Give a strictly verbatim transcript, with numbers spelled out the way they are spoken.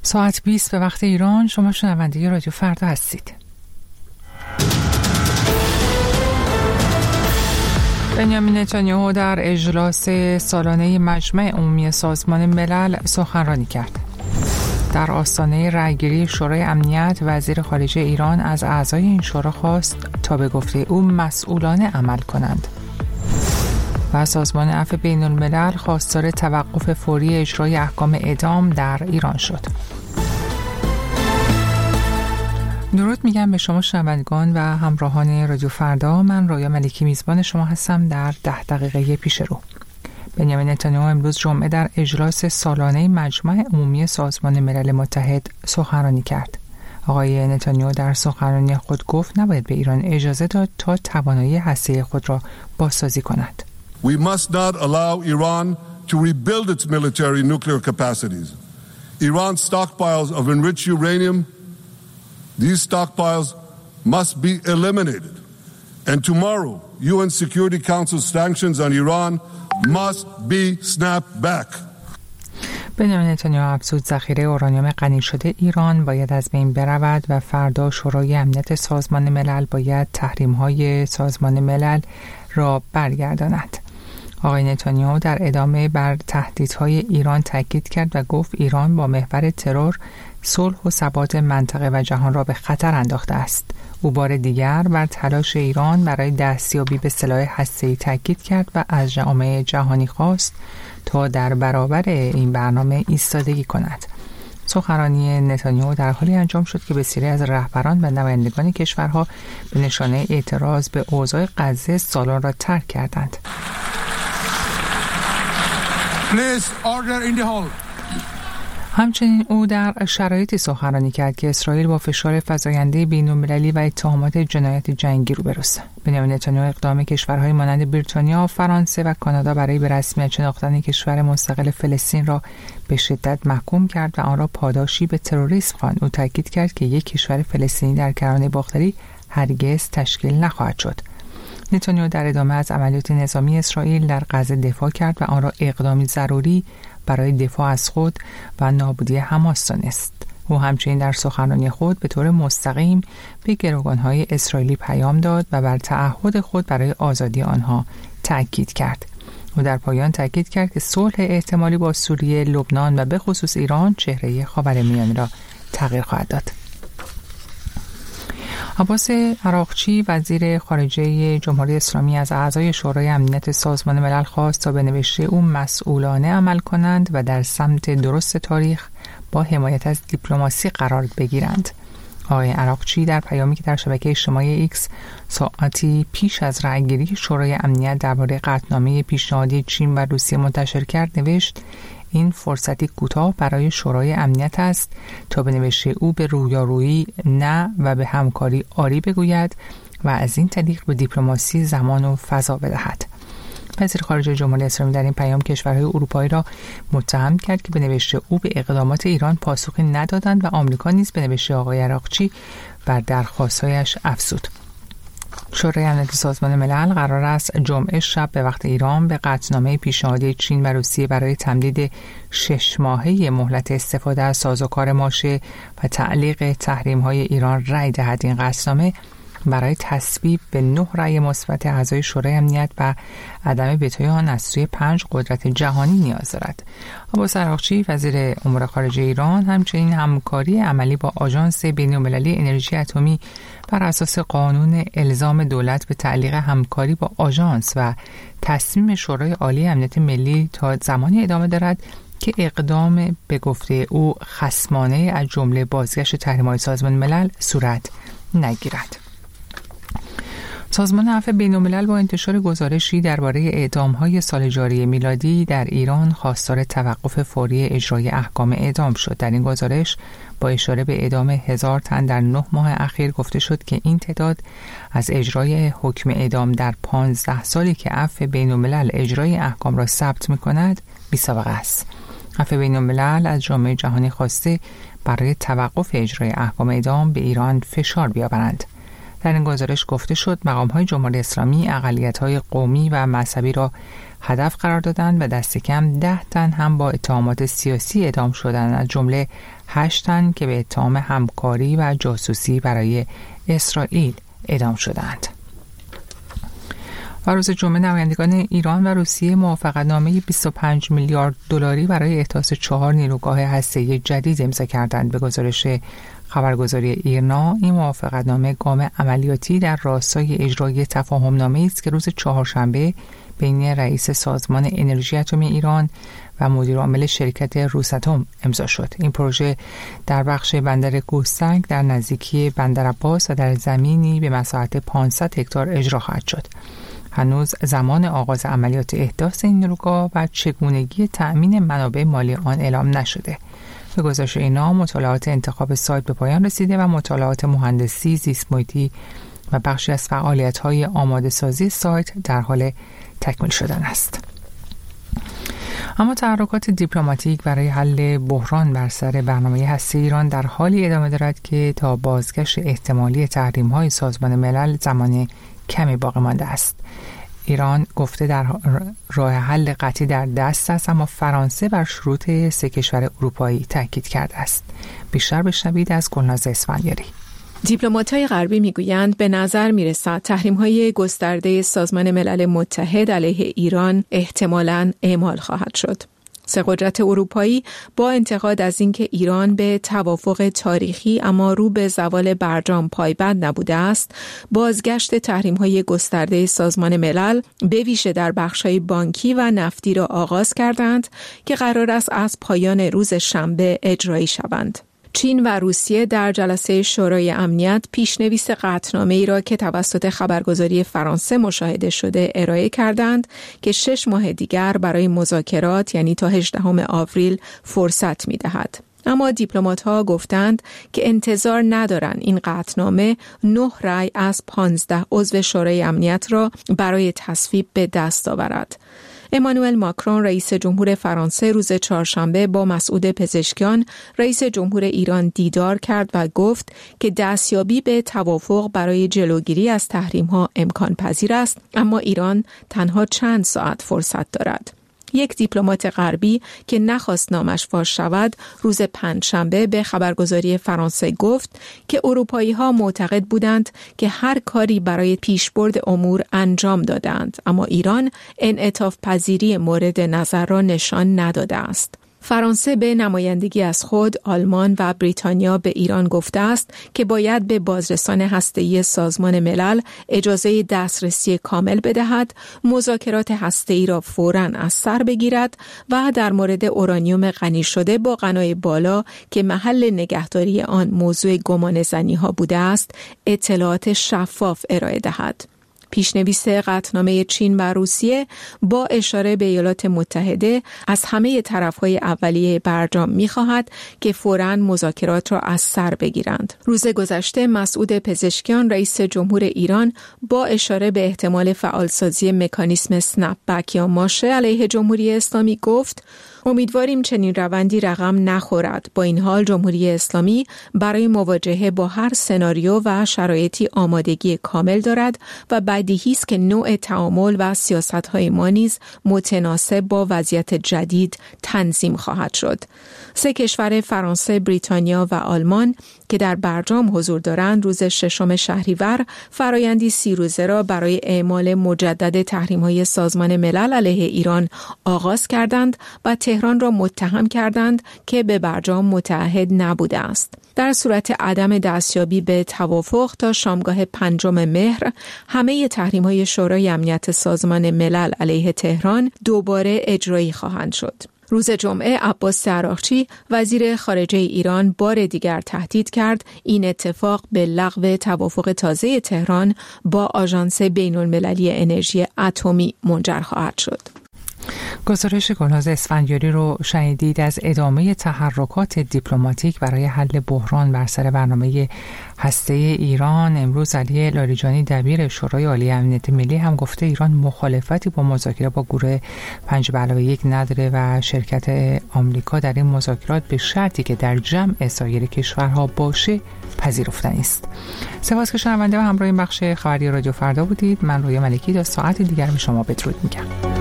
ساعت بیست به وقت ایران. شما شنونده رادیو فردا هستید. بنیامین نتانیاهو در اجلاس سالانه مجمع عمومی سازمان ملل سخنرانی کرد. در آستانه رأیگیری شورای امنیت، وزیر خارجه ایران از اعضای این شورا خواست تا به گفته او مسئولانه عمل کنند. و سازمان عفو بین الملل خواستار توقف فوری اجرای احکام اعدام در ایران شد. درود میگم به شما شنوندگان و همراهان رادیو فردا. من رویا ملکی میزبان شما هستم در ده دقیقه پیش رو. بنیامین نتانیاهو امروز جمعه در اجلاس سالانه مجمع عمومی سازمان ملل متحد سخنرانی کرد. آقای نتانیاهو در سخنرانی خود گفت نباید به ایران اجازه داد تا توانایی هسته‌ای خود را بازسازی کند. We must not allow Iran to rebuild its military nuclear capacities. Iran's stockpiles of enriched uranium, these stockpiles must be eliminated. And tomorrow, U N Security Council sanctions on Iran must be snapped back. بنیامین نتانیاهو افزود ذخیره اورانیوم غنی شده ایران باید از بین برود و فردا شورای امنیت سازمان ملل باید تحریم‌های سازمان ملل را برگرداند. آقای نتانیاهو در ادامه بر تهدیدهای ایران تاکید کرد و گفت ایران با محور ترور صلح و ثبات منطقه و جهان را به خطر انداخته است. او بار دیگر بر تلاش ایران برای دستیابی به سلاح هسته‌ای تاکید کرد و از جامعه جهانی خواست تا در برابر این برنامه ایستادگی کند. سخنرانی نتانیاهو در حالی انجام شد که بسیاری از رهبران و نمایندگان کشورها به نشانه اعتراض به اوضاع غزه سالن را ترک کردند. Please order in the hall. همچنین او در شرایطی سخنرانی کرد که اسرائیل با فشار فزاینده بین‌المللی و اتهامات جنایت جنگی روبروست. بنیامین نتانیاهو اقدام کشورهای مانند بریتانیا، فرانسه و کانادا برای به رسمیت شناختن کشور مستقل فلسطین را به شدت محکوم کرد و آن را پاداشی به تروریسم خواند. او تاکید کرد که یک کشور فلسطینی در کرانه باختری هرگز تشکیل نخواهد شد. نتانیاهو در ادامه از عملیات نظامی اسرائیل در غزه دفاع کرد و آن را اقدامی ضروری برای دفاع از خود و نابودی حماس دانست. او همچنین در سخنرانی خود به طور مستقیم به گروگان‌های اسرائیلی پیام داد و بر تعهد خود برای آزادی آنها تأکید کرد. او در پایان تأکید کرد که صلح احتمالی با سوریه، لبنان و به خصوص ایران چهره خاورمیانه را تغییر خواهد داد. عباس عراقچی وزیر خارجه جمهوری اسلامی از اعضای شورای امنیت سازمان ملل خواست تا به نوشته او مسئولانه عمل کنند و در سمت درست تاریخ با حمایت از دیپلماسی قرار بگیرند. آقای عراقچی در پیامی که در شبکه اجتماعی ایکس ساعتی پیش از رأیگیری شورای امنیت درباره قطعنامه پیشنهادی چین و روسیه منتشر کرد نوشت: این فرصتی کوتاه برای شورای امنیت است تا به نوشته او به رویارویی نه و به همکاری آری بگوید و از این طریق به دیپلماسی زمان و فضا بدهد. وزیر خارجه جمهوری اسلامی در این پیام کشورهای اروپایی را متهم کرد که به نوشته او به اقدامات ایران پاسخی ندادند و آمریکا نیز به نوشته آقای عراقچی بر درخواست‌هایش افزود. شورای امنیت سازمان ملل قرار است جمعه شب به وقت ایران به قطعنامه پیشنهادی چین و روسیه برای تمدید شش ماهه مهلت استفاده از سازوکار ماشه و تعلیق تحریم‌های ایران رأی دهد. این قطعنامه برای تصویب به نه رأی مثبت اعضای شورای امنیت و عدم وتوی آن از سوی پنج قدرت جهانی نیاز دارد. عباس عراقچی وزیر امور خارجه ایران همچنین همکاری عملی با آژانس بین‌المللی انرژی اتمی بر اساس قانون الزام دولت به تعلیق همکاری با آژانس و تصمیم شورای عالی امنیت ملی تا زمانی ادامه دارد که اقدام به گفته او خصمانه از جمله بازگشت تحریم‌های سازمان ملل صورت نگیرد. سازمان عفو بین الملل با انتشار گزارشی درباره اعدام‌های سال جاری میلادی در ایران خواستار توقف فوری اجرای احکام اعدام شد. در این گزارش با اشاره به اعدام هزار تن در نه ماه اخیر گفته شد که این تعداد از اجرای حکم اعدام در پانزده سالی که عفو بین الملل اجرای احکام را ثبت می‌کند بی‌سابقه است. عفو بین الملل از جامعه جهانی خواسته برای توقف اجرای احکام اعدام به ایران فشار بیاورند. در این گزارش گفته شد مقام‌های جمهوری اسلامی اقلیت‌های قومی و مذهبی را هدف قرار دادند و دست کم ده تن هم با اتهامات سیاسی اعدام شدند، از جمله هشت تن که به اتهام همکاری و جاسوسی برای اسرائیل اعدام شدند. و روز جمعه نمایندگان ایران و روسیه موافقتنامه بیست و پنج میلیارد دلاری برای احداث چهار نیروگاه هسته‌ای جدید امضا کردند. به گزارش خبرگزاری ایرنا این موافقتنامه گام عملیاتی در راستای اجرای تفاهم‌نامه‌ای است که روز چهارشنبه بین رئیس سازمان انرژی اتمی ایران و مدیر عامل شرکت روساتوم امضا شد. این پروژه در بخش بندر گوسنگ در نزدیکی بندر عباس و در زمینی به مساحت پانصد هکتار اجرا خواهد شد. هنوز زمان آغاز عملیات احداث این نیروگاه و چگونگی تأمین منابع مالی آن اعلام نشده. به گزارش اینا مطالعات انتخاب سایت به پایان رسیده و مطالعات مهندسی، زیست محیطی و بخشی از فعالیت‌های آماده سازی سایت در حال تکمیل شدن است. اما تحرکات دیپلماتیک برای حل بحران بر سر برنامه هسته ایران در حالی ادامه دارد که تا بازگشت احتمالی تحریم‌های سازمان ملل زمان کمی باقی مانده است. ایران گفته در راه حل قطعی در دست است، اما فرانسه بر شروط سه کشور اروپایی تاکید کرده است. بیشتر بشنوید از گلناز اسفندیاری. دیپلمات‌های غربی میگویند به نظر میرسد تحریم‌های گسترده سازمان ملل متحد علیه ایران احتمالاً اعمال خواهد شد. سه قدرت اروپایی با انتقاد از اینکه ایران به توافق تاریخی اما رو به زوال برجام پایبند نبوده است، بازگشت تحریم‌های گسترده سازمان ملل به ویژه در بخش‌های بانکی و نفتی را آغاز کردند که قرار است از پایان روز شنبه اجرایی شوند. چین و روسیه در جلسه شورای امنیت پیشنویس قطعنامه‌ای را که توسط خبرگزاری فرانسه مشاهده شده ارائه کردند که شش ماه دیگر برای مذاکرات یعنی تا هجدهم آوریل فرصت می‌دهد. اما دیپلمات‌ها گفتند که انتظار ندارند این قطعنامه نه رأی از پانزده عضو شورای امنیت را برای تصویب به دست آورد. امانوئل ماکرون رئیس جمهور فرانسه روز چهارشنبه با مسعود پزشکیان رئیس جمهور ایران دیدار کرد و گفت که دستیابی به توافق برای جلوگیری از تحریم‌ها امکان پذیر است، اما ایران تنها چند ساعت فرصت دارد. یک دیپلمات غربی که نخواست نامش فاش شود روز پنجشنبه به خبرگزاری فرانسه گفت که اروپایی‌ها معتقد بودند که هر کاری برای پیشبرد امور انجام دادند، اما ایران انعطاف پذیری مورد نظر را نشان نداده است. فرانسه به نمایندگی از خود، آلمان و بریتانیا به ایران گفته است که باید به بازرسان هسته‌ای سازمان ملل اجازه دسترسی کامل بدهد، مذاکرات هسته‌ای را فوراً از سر بگیرد و در مورد اورانیوم غنی شده با غنای بالا که محل نگهداری آن موضوع گمانه‌زنی‌ها بوده است، اطلاعات شفاف ارائه دهد. پیشنویس قطعنامه چین و روسیه با اشاره به ایالات متحده از همه طرف‌های اولیه برجام می‌خواهد که فوراً مذاکرات را از سر بگیرند. روز گذشته مسعود پزشکیان رئیس جمهور ایران با اشاره به احتمال فعالسازی مکانیسم اسنپ بک یا ماشه علیه جمهوری اسلامی گفت امیدواریم چنین روندی رقم نخورد. با این حال جمهوری اسلامی برای مواجهه با هر سناریو و شرایطی آمادگی کامل دارد و بدیهی است که نوع تعامل و سیاست‌های ما نیز متناسب با وضعیت جدید تنظیم خواهد شد. سه کشور فرانسه، بریتانیا و آلمان که در برجام حضور دارند روز ششم شهریور فرایندی سی روزه را برای اعمال مجدد تحریم‌های سازمان ملل علیه ایران آغاز کردند و تهران را متهم کردند که به برجام متعهد نبوده است. در صورت عدم دستیابی به توافق تا شامگاه پنجم مهر همه تحریم‌های شورای امنیت سازمان ملل علیه تهران دوباره اجرایی خواهند شد. روز جمعه عباس عراقچی وزیر خارجه ایران بار دیگر تهدید کرد این اتفاق به لغو توافق تازه تهران با آژانس بین‌المللی انرژی اتمی منجر خواهد شد. گزارش گلناز اسفندیاری رو شنیدید از ادامه تحرکات دیپلماتیک برای حل بحران بر سر برنامه هسته ایران. امروز علی لاریجانی دبیر شورای عالی امنیت ملی هم گفته ایران مخالفتی با مذاکره با گروه پنج به علاوه یک نداره و شرکت آمریکا در این مذاکرات به شرطی که در جمع سایر کشورها باشه پذیرفتنی است. سپاس که شنونده و همراه این بخش خبری رادیو فردا بودید. من رویا ملکی تا ساعت دیگر به شما بدرود میگم.